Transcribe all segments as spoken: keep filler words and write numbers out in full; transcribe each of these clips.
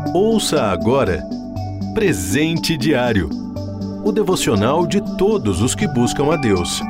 Ouça agora Presente Diário, o devocional de todos os que buscam a Deus.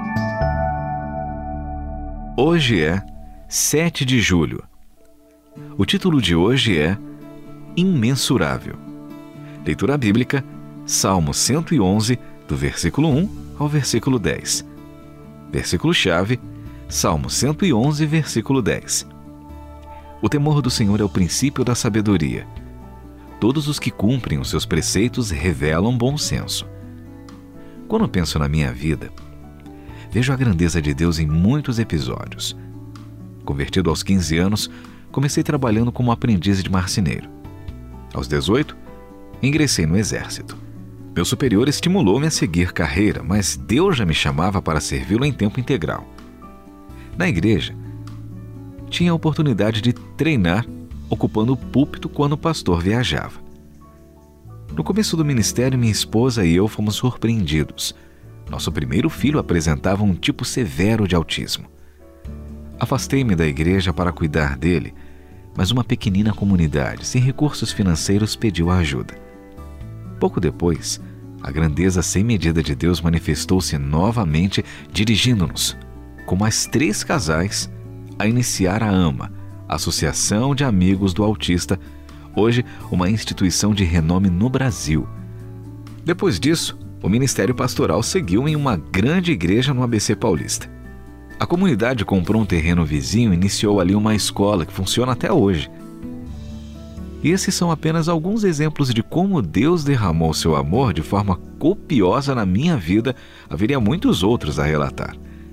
Hoje é sete de julho. O título de hoje é Imensurável. Leitura bíblica, Salmo cento e onze, do versículo um ao versículo dez. Versículo-chave, Salmo cento e onze, versículo dez. O temor do Senhor é o princípio da sabedoria. Todos os que cumprem os seus preceitos revelam bom senso. Quando penso na minha vida, vejo a grandeza de Deus em muitos episódios. Convertido aos quinze anos, comecei trabalhando como aprendiz de marceneiro. Aos dezoito, ingressei no exército. Meu superior estimulou-me a seguir carreira, mas Deus já me chamava para servi-lo em tempo integral. Na igreja, tinha a oportunidade de treinar ocupando o púlpito quando o pastor viajava. No começo do ministério, minha esposa e eu fomos surpreendidos. Nosso primeiro filho apresentava um tipo severo de autismo. Afastei-me da igreja para cuidar dele, mas uma pequenina comunidade, sem recursos financeiros, pediu ajuda. Pouco depois, a grandeza sem medida de Deus manifestou-se novamente, dirigindo-nos, com mais três casais, a iniciar a AMA, Associação de Amigos do Autista, hoje uma instituição de renome no Brasil. Depois disso, o ministério pastoral seguiu em uma grande igreja no A B C Paulista. A comunidade comprou um terreno vizinho e iniciou ali uma escola que funciona até hoje. E esses são apenas alguns exemplos de como Deus derramou seu amor de forma copiosa na minha vida. Haveria muitos outros a relatar.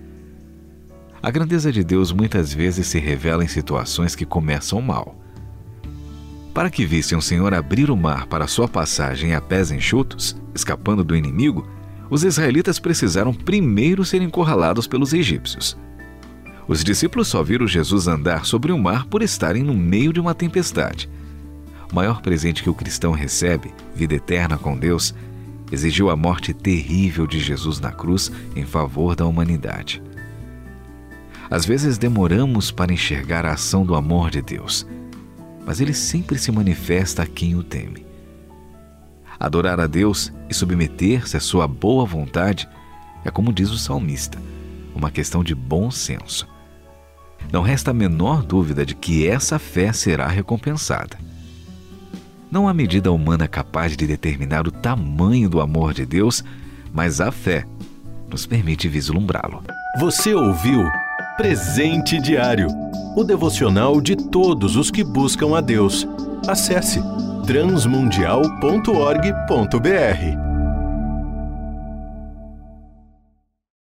A grandeza de Deus muitas vezes se revela em situações que começam mal. Para que vissem o Senhor abrir o mar para sua passagem a pés enxutos, escapando do inimigo, os israelitas precisaram primeiro ser encurralados pelos egípcios. Os discípulos só viram Jesus andar sobre o mar por estarem no meio de uma tempestade. O maior presente que o cristão recebe, vida eterna com Deus, exigiu a morte terrível de Jesus na cruz em favor da humanidade. Às vezes demoramos para enxergar a ação do amor de Deus, mas ele sempre se manifesta a quem o teme. Adorar a Deus e submeter-se à sua boa vontade é, como diz o salmista, uma questão de bom senso. Não resta a menor dúvida de que essa fé será recompensada. Não há medida humana capaz de determinar o tamanho do amor de Deus, mas a fé nos permite vislumbrá-lo. Você ouviu Presente Diário, o devocional de todos os que buscam a Deus. Acesse transmundial ponto org ponto br.